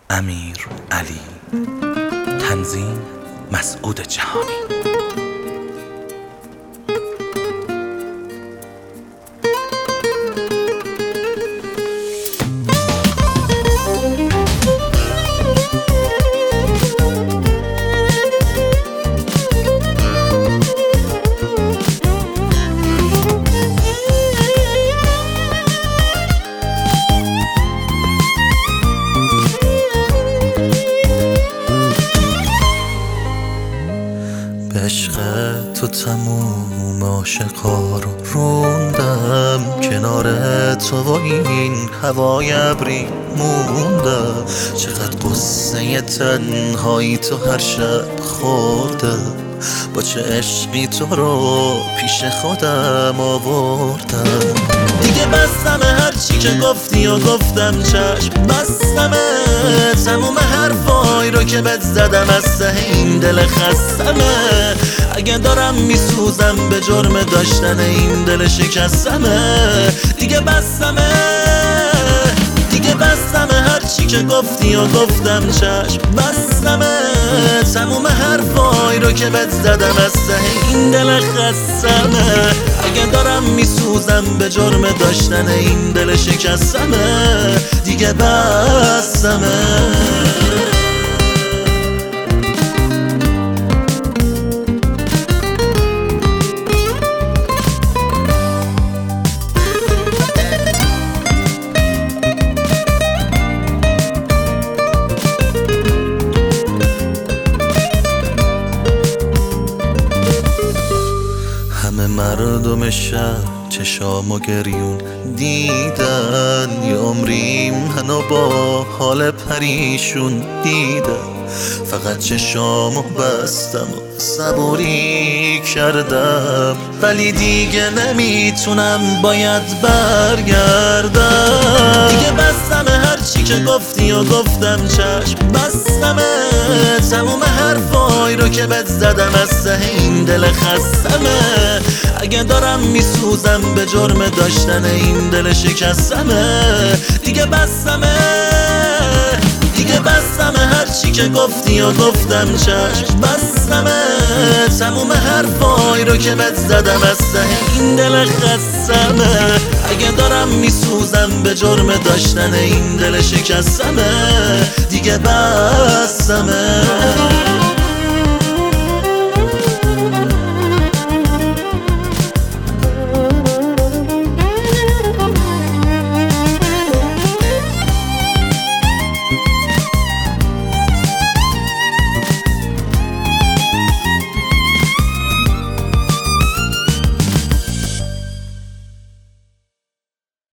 امیر علی. تنظیم مسعود جهانی. عشق تو تموم عاشقا رو روندم، کنار تو و این هوای ابری موندم. چقدر قصه تنهایی تو هر شب خوردم، با چه عشقی تو رو پیش خودم آوردم. دیگه بستمه هرچی که گفتی و گفتم چشم بستمه، تموم حرفای رو که بهت زدم از ته این دل خستمه. اگه دارم میسوزم به جرم داشتن این دل شکستمه. دیگه بستمه هرچی که گفتی و گفتم چشم بستمه، تموم حرفای رو که بهت زدم از ته این دل خستمه. اگه دارم میسوزم به جرم داشتن این دل شکستمه. دیگه بستمه. مردم شهر چشام و گریون دیدن، یه عمری منو با حال پریشون دیدن. فقط چشامو بستم و صبوری کردم، ولی دیگه نمیتونم، باید برگردم. دیگه بستمه هرچی که گفتی و گفتم چشم بستمه، تموم حرفای رو که بهت زدم از ته این دل خستمه. اگه دارم میسوزم به جرم داشتن این دل شکستمه. دیگه بستمه هرچی که گفتی و گفتم چشم بستمه، تموم حرفای رو که بهت زدم از ته این دل خستمه. اگه دارم میسوزم به جرم داشتن این دل شکستمه. دیگه بستمه.